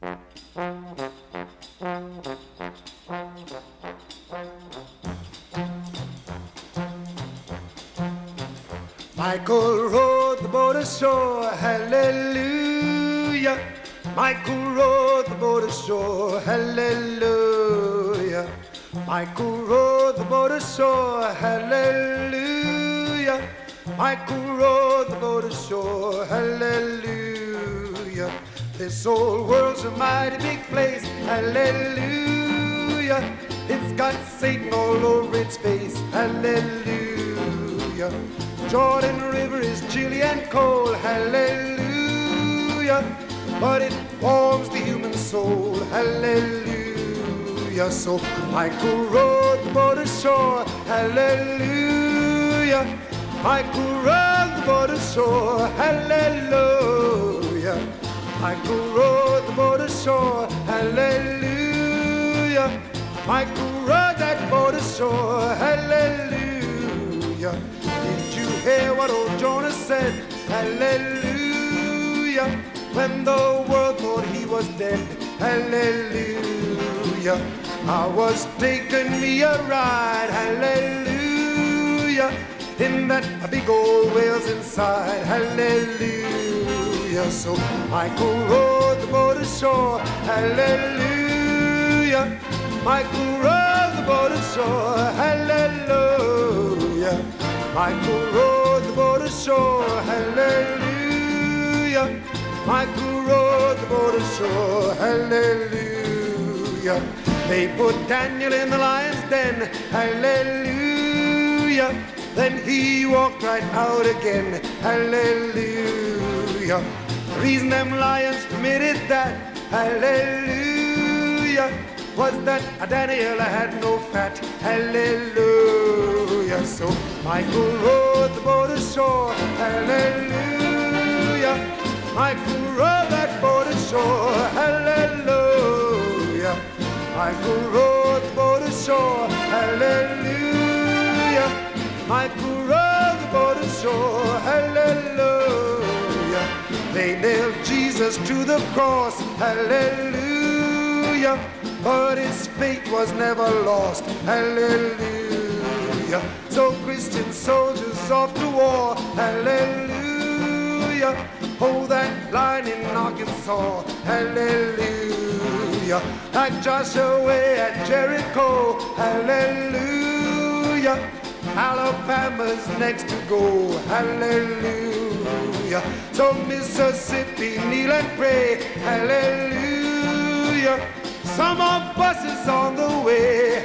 Michael rowed the boat ashore, hallelujah. Michael rowed the boat ashore, hallelujah. Michael rowed the boat ashore, hallelujah. Michael rowed the boat ashore, hallelujah. This old world's a mighty big place, hallelujah. It's got Satan all over its face, hallelujah. Jordan River is chilly and cold, hallelujah. But it warms the human soul, hallelujah. So Michael rowed the boat ashore, hallelujah. Michael rowed the boat ashore, hallelujah. Michael rowed the boat ashore, hallelujah. Michael rowed that boat ashore, hallelujah. Did you hear what old Jonah said? Hallelujah. When the world thought he was dead, hallelujah. I was taking me a ride, hallelujah. In that big old whale's inside, hallelujah. So Michael rowed the boat ashore, hallelujah. Michael rowed the boat ashore, hallelujah. Michael rowed the boat ashore, hallelujah. Michael rowed the boat ashore, hallelujah. They put Daniel in the lion's den, hallelujah. Then he walked right out again, hallelujah. The reason them lions permitted that, hallelujah, was that Daniel had no fat, hallelujah. So Michael rowed the boat ashore, hallelujah. Michael rowed that boat ashore, hallelujah. Michael rowed the boat ashore, hallelujah. Michael rowed the boat ashore, hallelujah. They nailed Jesus to the cross, hallelujah. But his faith was never lost, hallelujah. So Christian soldiers off to war, hallelujah. Oh, that line in Arkansas, hallelujah. Like Joshua at Jericho, hallelujah. Alabama's next to go, hallelujah. So Mississippi, kneel and pray, hallelujah. Some more buses on the way,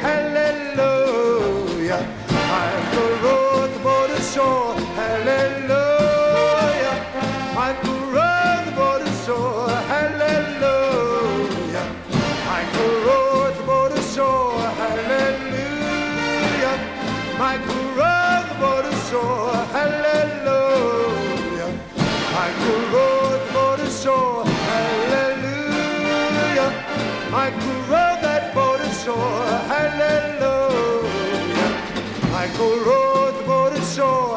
hallelujah. Michael rowed the boat ashore, hallelujah. Michael rowed the boat ashore, hallelujah. Michael rowed the boat ashore, hallelujah. Michael rowed the boat ashore, hallelujah. Michael rowed the boat ashore, hallelujah. Michael rowed that boat ashore, hallelujah. Michael rowed the boat ashore,